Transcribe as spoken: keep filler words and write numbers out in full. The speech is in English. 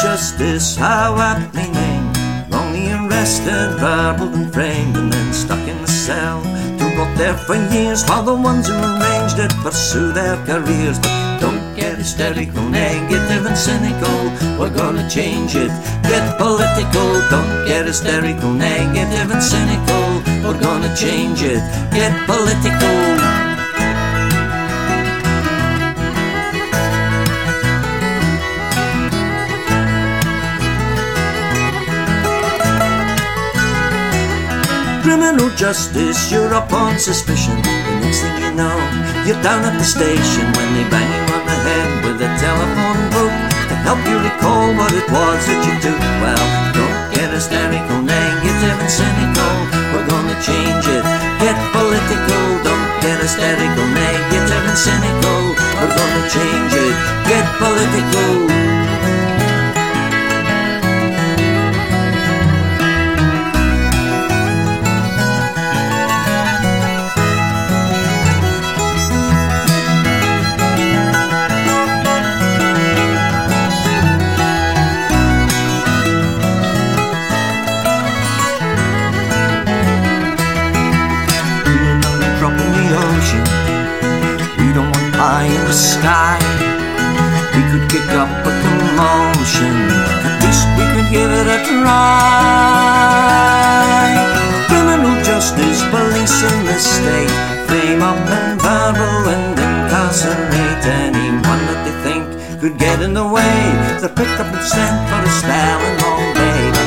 justice, how aptly named, wrongly arrested, verballed and framed, and then stuck in the cell to rot there for years, while the ones who arranged it pursue their careers. But don't get hysterical, negative and cynical, we're gonna change it. Get political, don't get hysterical, negative and cynical, we're gonna change it. Get political. Criminal justice, you're up on suspicion. The next thing you know, you're down at the station when they bang you on the head with a telephone book to help you recall what it was that you took. Well, don't get hysterical, negative and cynical, we're gonna change it. Get political, don't get hysterical, negative and cynical, we're gonna change it. Get political. We don't want pie in the sky. We could kick up a commotion, at least we could give it a try. Criminal justice, police in the state, frame up and verbal and incarcerate anyone that they think could get in the way. They're picked up and sent for a spell and all day.